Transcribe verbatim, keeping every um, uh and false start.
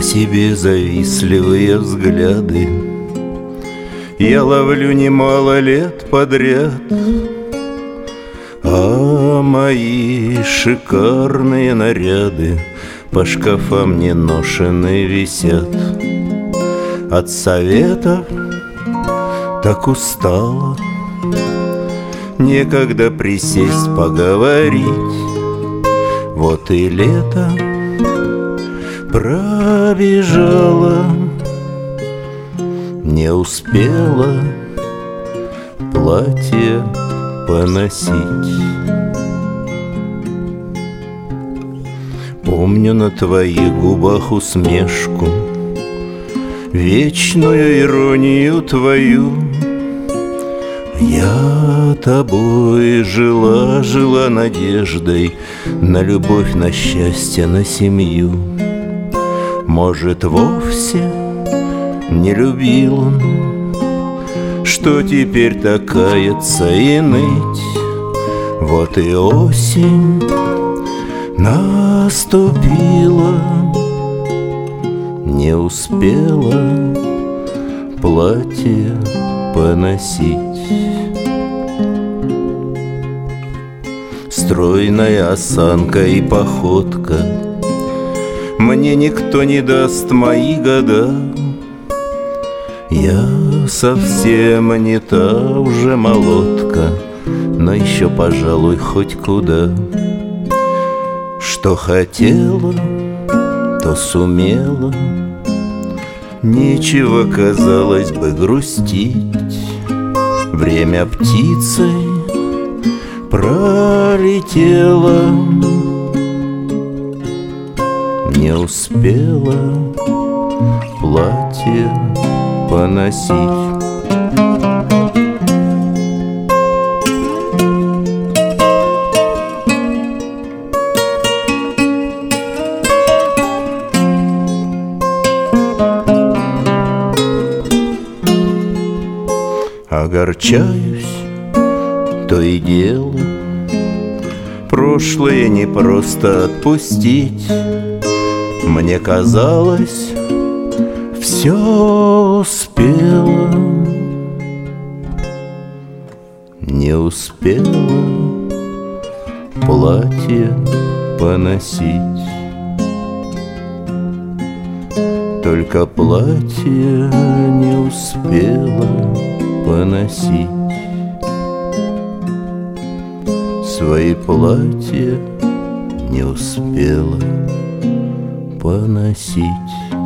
себе завистливые взгляды я ловлю немало лет подряд, а мои шикарные наряды по шкафам неношенные висят. От советов так устала, некогда присесть поговорить. Вот и лето пробежало, не успела платье поносить. Помню на твоих губах усмешку, вечную иронию твою. Я тобой жила, жила надеждой на любовь, на счастье, на семью. Может, вовсе не любил он, что теперь так каяться и ныть. Вот и осень наступила, не успела платье поносить. Стройная осанка и походка, мне никто не даст мои года. Я совсем не та уже молодка, но еще, пожалуй, хоть куда. Что хотела, то сумела, нечего, казалось бы, грустить. Время птицей пролетело, не успела платье поносить. Огорчаюсь то и дело, прошлое не просто отпустить. Мне казалось, все успела, не успела платье поносить. Только платье не успела поносить. Свои платья не успела поносить.